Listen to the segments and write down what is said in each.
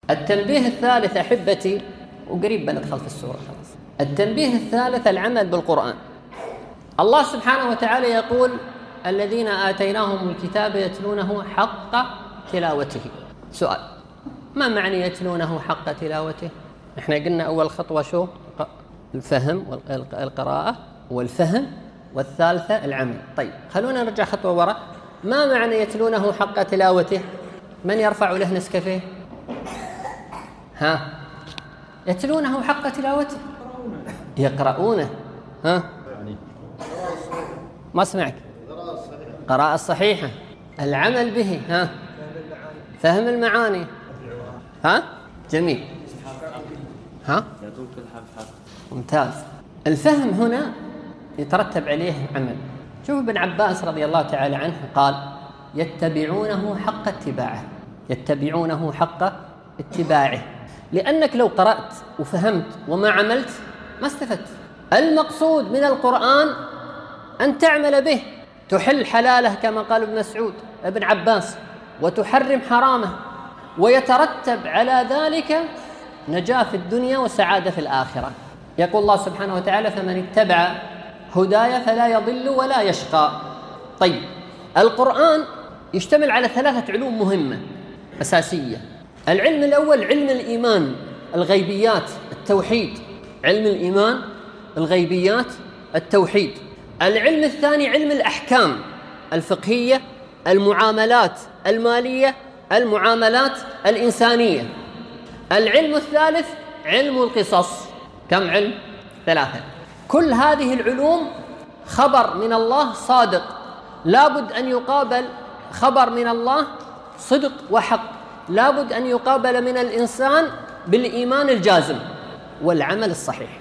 التنبيه الثالث أحبتي، وقريب بندخل في السورة خلاص. التنبيه الثالث العمل بالقرآن. الله سبحانه وتعالى يقول: الذين آتيناهم الكتاب يتلونه حق تلاوته. سؤال: ما معنى يتلونه حق تلاوته؟ احنا قلنا أول خطوة شو؟ الفهم والقراءة والفهم، والثالثة العمل. طيب خلونا نرجع خطوة وراء. ما معنى يتلونه حق تلاوته؟ من يرفع له نسكافيه؟ ها؟ يتلونه حق تلاوته، يقرؤونه. ها؟ ما سمعك. قراءة صحيحة، العمل به. ها؟ فهم المعاني. ها؟ جميل. ها؟ ممتاز. الفهم هنا يترتب عليه عمل. شوف ابن عباس رضي الله تعالى عنه قال: يتبعونه حق اتباعه، يتبعونه حق اتباعه. لأنك لو قرأت وفهمت وما عملت ما استفدت. المقصود من القرآن أن تعمل به، تحل حلاله كما قال ابن عباس، وتحرم حرامه، ويترتب على ذلك نجاة في الدنيا وسعادة في الآخرة. يقول الله سبحانه وتعالى: فمن اتبع هداي فلا يضل ولا يشقى. طيب، القرآن يشتمل على 3 علوم مهمة أساسية. العلم الأول علم الإيمان، الغيبيات، التوحيد. علم الإيمان، الغيبيات، التوحيد. العلم الثاني علم الأحكام الفقهية، المعاملات المالية، المعاملات الإنسانية. العلم الثالث علم القصص. كم علم؟ 3. كل هذه العلوم خبر من الله صادق، لابد أن يقابل خبر من الله صدق وحق، لابد أن يقابل من الإنسان بالإيمان الجازم والعمل الصحيح.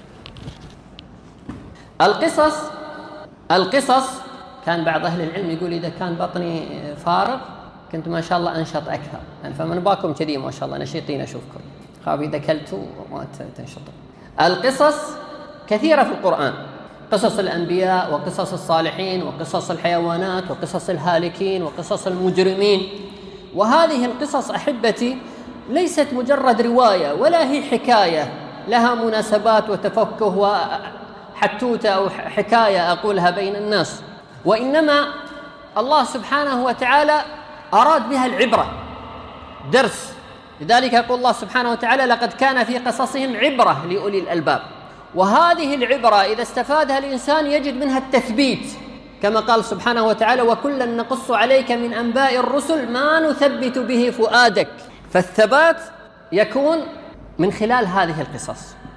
القصص كان بعض أهل العلم يقول: إذا كان بطني فارغ كنت ما شاء الله أنشط أكثر، يعني فمن باكم كذي ما شاء الله نشيطين أشوفكم، خاف إذا كلتوا ما تنشطوا. القصص كثيرة في القرآن، قصص الأنبياء وقصص الصالحين وقصص الحيوانات وقصص الهالكين وقصص المجرمين. وهذه القصص أحبتي ليست مجرد رواية ولا هي حكاية لها مناسبات وتفكه وحتوتة أو حكاية أقولها بين الناس، وإنما الله سبحانه وتعالى أراد بها العبرة، درس. لذلك يقول الله سبحانه وتعالى: لقد كان في قصصهم عبرة لأولي الألباب. وهذه العبرة إذا استفادها الإنسان يجد منها التثبيت، كما قال سبحانه وتعالى: وكلا نقص عليك من أنباء الرسل ما نثبت به فؤادك. فالثبات يكون من خلال هذه القصص.